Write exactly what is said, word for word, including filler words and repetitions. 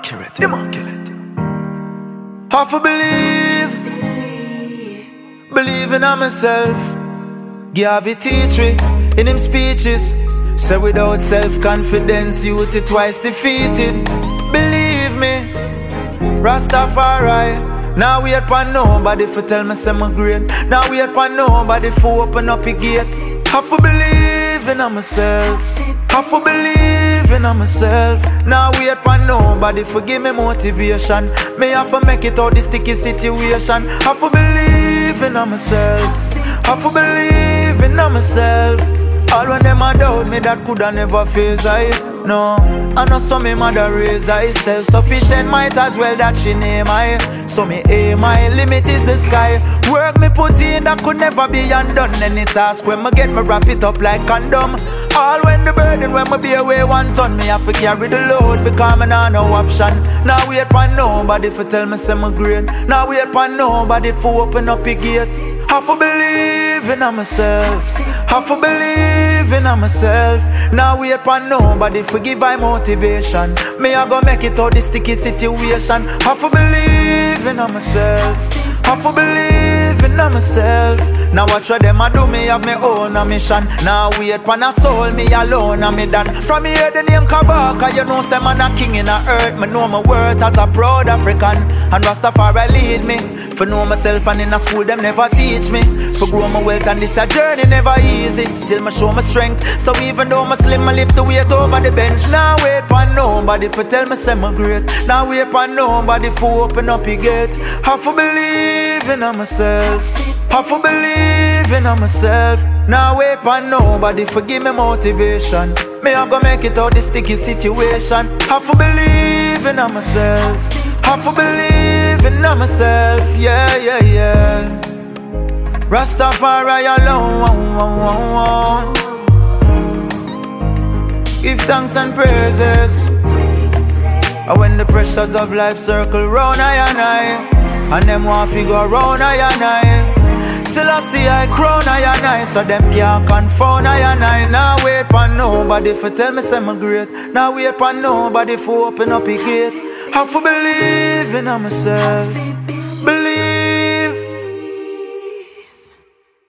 Immaculate, immaculate. Have to believe, believe in myself. Garvey teach me in him speeches. Say without self-confidence, youth is twice defeated. Believe me, Rastafari. Now wait for nobody for tell me say my great. Now wait for nobody for open up a gate. Have to believe in myself. Have to believe in myself. Now wait for nobody for give me motivation. Me have to make it out this sticky situation. Have to believe in myself. Have to believe in myself. All when them a doubt me that coulda never face I. No, I know so me mother raise I. Self-sufficient might as well that she name I. So me aim my limit is the sky. Work me put in that could never be undone. Any task when me get me wrap it up like condom. All when the burden when me be away one ton. Me have to carry the load because me nah no option. Now wait for nobody for tell me say me great. Now wait for nobody for open up a gate. Have to believe in myself. Have to believe in myself. Now wait for nobody for give I motivation. Me I go make it out this sticky situation. Have to believe in myself. Have to believe in myself. Now watch what them a do, me have me own a mission. Now wait for a soul, me alone and me done. From here the name Kabaka, you know say man a king in the earth. Me know my worth as a proud African. And Rastafari lead me. For know myself and in a school them never teach me. For grow my wealth and this a journey never easy. Still me show my strength. So even though my slim, I lift the weight over the bench. Now wait for nobody for tell me say me great. Now wait for nobody for open up your gate. Have to believe in myself. Have to believe in myself. Now wait for nobody for give me motivation. Me I go make it out this sticky situation. Have to believe in myself. Have to believe in myself. Yeah, yeah, yeah. Rastafari alone. Give thanks and praises. And when the pressures of life circle round I and I, and them want to go round I and I, still I see I crown I and I, so them can't confound I and I. Now wait for nobody for tell me say me great. Now wait for nobody for open up a gate. Have to believe in myself.